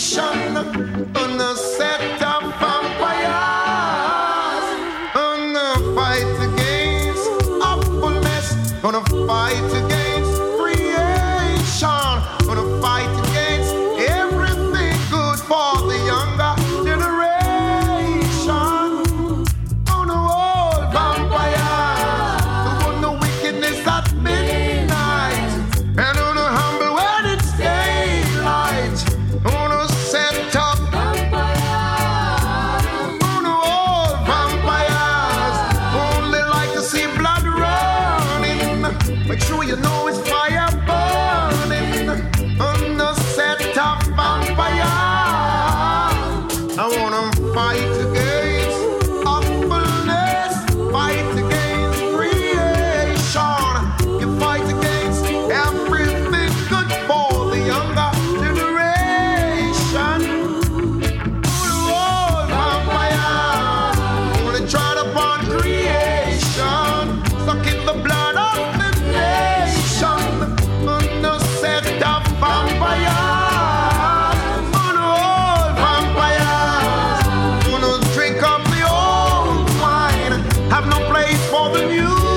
On a set of vampires, on a fight against awfulness, on a fight against creation, on a fight against everything good for the younger generation. On a whole vampires, on the wickedness at midnight, and on a humble when it's daylight. On a set up vampires, on all vampires, only like to see blood running. Make sure you know it's fire burning. On the set up vampires, I wanna fight against awfulness, fight against creation. You fight against everything good for the younger generation. Oh, vampires, only trod upon creation, sucking the blood of the nation. On the set of vampires, on all vampires, gonna drink up the old wine, have no place for the new